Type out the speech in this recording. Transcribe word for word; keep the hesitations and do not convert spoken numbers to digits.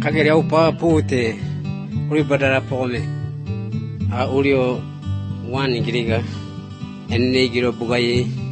kagere au pa pute uri badara pome a ulio wani giriga enne giro bugaye